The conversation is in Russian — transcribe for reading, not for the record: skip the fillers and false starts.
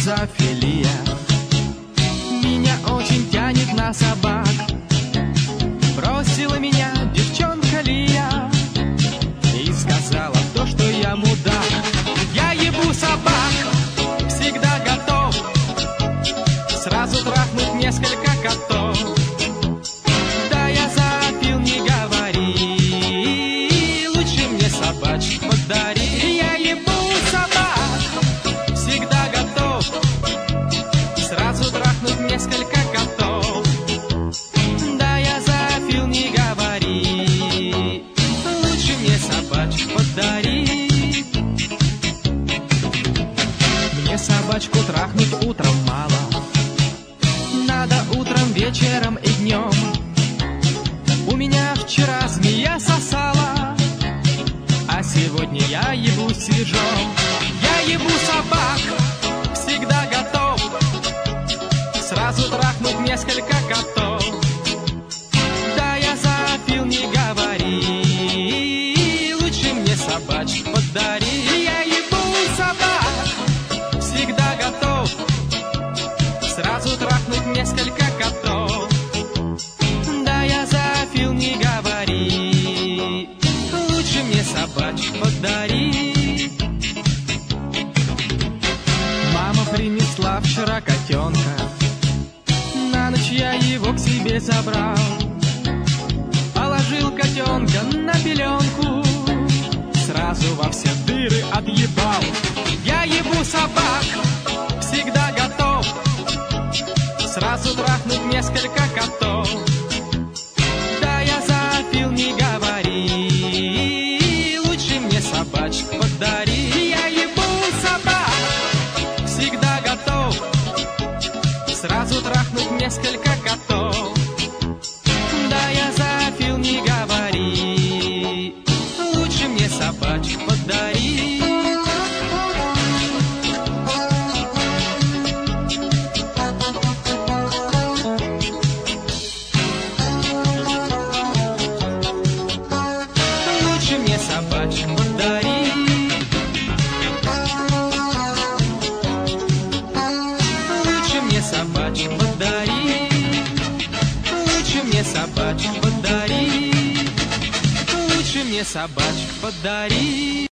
зоофилия. Меня очень тянет на собак. Бросила меня девчонка Лия и сказала то, что я мудак. Я ебу собак, всегда готов сразу трахнуть несколько котов. Да я зоофил, не говори, лучше мне собачек подари. Я ебу собак, всегда готов сразу трахнуть несколько котов. Да я зоофил, не говори, лучше мне собачек подари. Мне собачку трахнуть утром мало, надо утром, вечером и днем. У меня вчера змея сосала, а сегодня я ебу сижом. Я ебу собак, всегда готов сразу трахнуть несколько котов. Да я зоофил, не говори, лучше мне собачек подари. Я ебу собак, всегда готов сразу трахнуть несколько котов. Да я зоофил, не говори, лучше мне собачек подари. Мама принесла вчера котенка, на ночь я его к себе забрал. Положил котенка на пеленку, сразу во все дыры отъебал. Я ебу собак, всегда готов сразу трахнуть несколько котов. Да я зоофил, не говори, лучше мне собачек подари. Я ебу собак, всегда готов сразу трахнуть несколько котов. Да я зоофил, не говори, лучше мне собачек подари. Лучше мне собачек подари. Лучше мне собачек подари. Лучше мне собачек подари. Лучше мне собачек подари.